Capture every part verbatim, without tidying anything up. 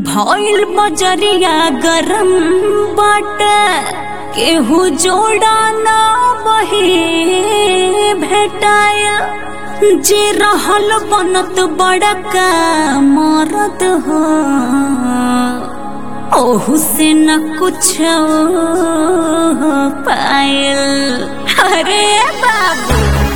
भइल बजरिया गरम बाटे केहू जोड़ा ना बही भेटाया जे रहल बनत बड़का मरद हो ओहू से न कुछ पायल। अरे बाबू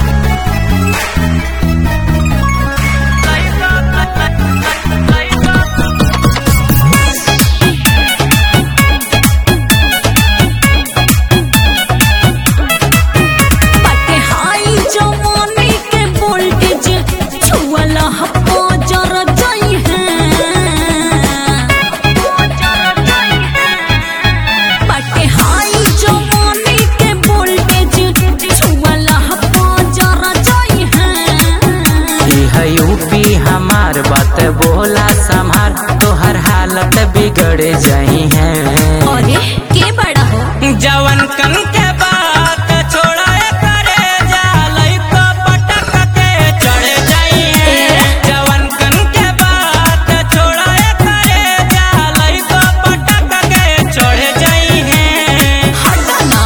हमार बात बोला संभार तोहर हालत बिगड़ जाई है। अरे के बड़ा हो जवन कन के बात छोड़ा करे जालई तो पटक के चढ़ जाई है। जवन कन के बात छोड़ा करे जालई तो पटक के चढ़ जाई है। हटा ना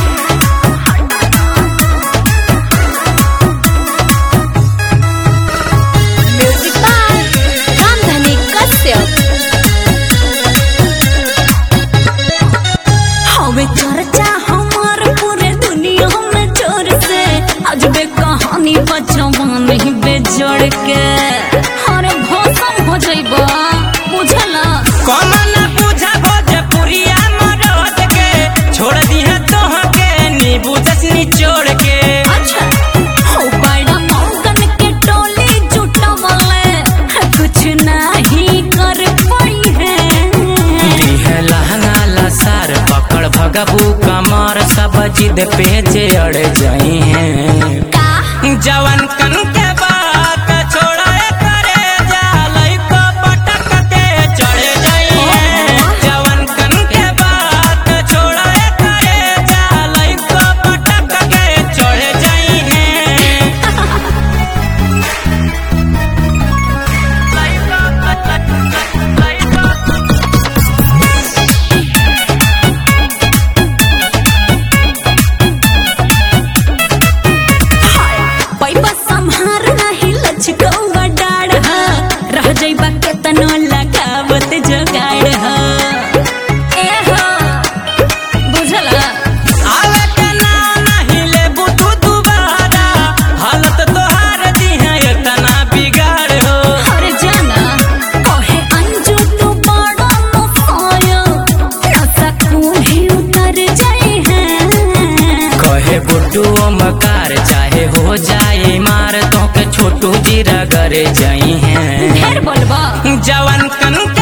हवे चर्चा हमार पूरे दुनिया में जोर से अजबे कहानी बचवान ही बेजोड़ के हर भौसम हो जाइबा बुझला कौन ना बुझा भोजपुरिया मरद के छोड़ दी है तोह के नींबू जसनी छोड़ के। अच्छा हो बड़ा मौगन के टोली जुटा वाले कुछ नहीं कर पाई है। है लहंगा लसार पकड़ भगबू कमर सब जिद पे जे अड़ जाई है। का जवन कन के बात छोड़ा करे जालई को पटक के चढ़ जाई है। जवन कन के बात छोड़ा करे जालई को पटक के चढ़ जाई है। चिकौवा डाढ़ रह जाइबा केतनो लगावत जोगाड़ ह ए हो बुझला आवे के नाम नहीं लेबू तू दुबारा हालत तोहार दी है इतना बिगाड़ हो। अरे जाना कहे अंजू तू बड़ा मफाया नशा खून ही उतर जाए हैं। कहे गुड्डू मकार चाहे हो जाए मार तो के छोटू जीरा करे जाई हैं। ढेर बोलबा जवन कन के